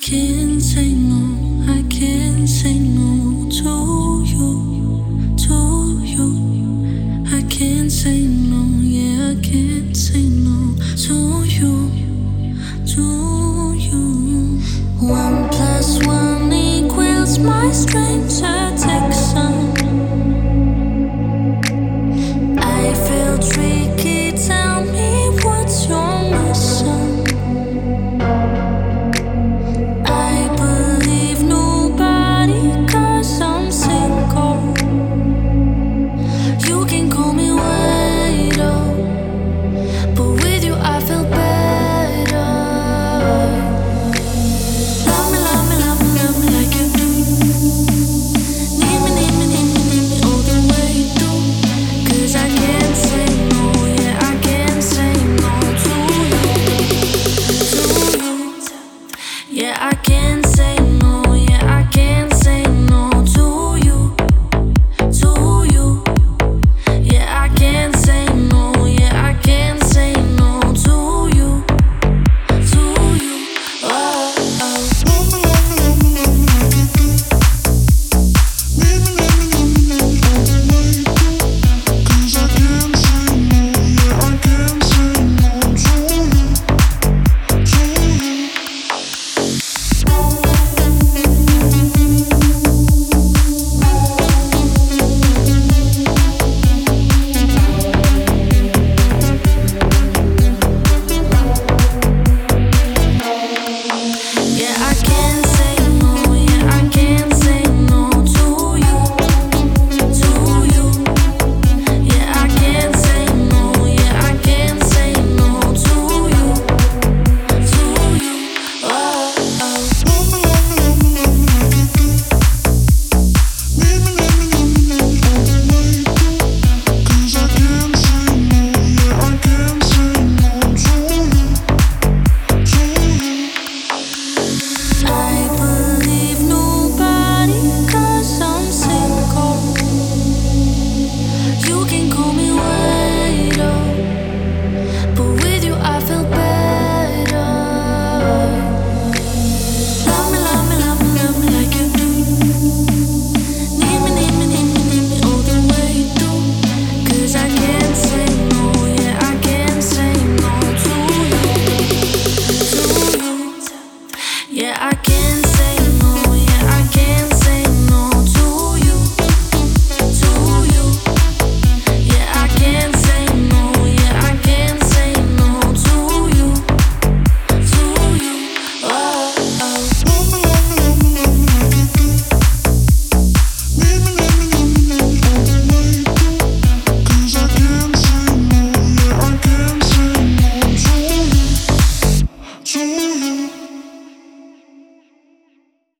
can't say no, I can't say no to you, to you. I can't say no, yeah, I can't say no to you, to you. 1+1 = my stranger Texan. I feel tricky, tell me what's your mission. I believe nobody, 'cause I'm single. You can call me waiter, but with you I feel better. Love me, love me, love me, love me like you do. Need me, need me, need me, need me all the way through. 'Cause I can't say no, yeah, I can't say no to you, to you. Yeah, I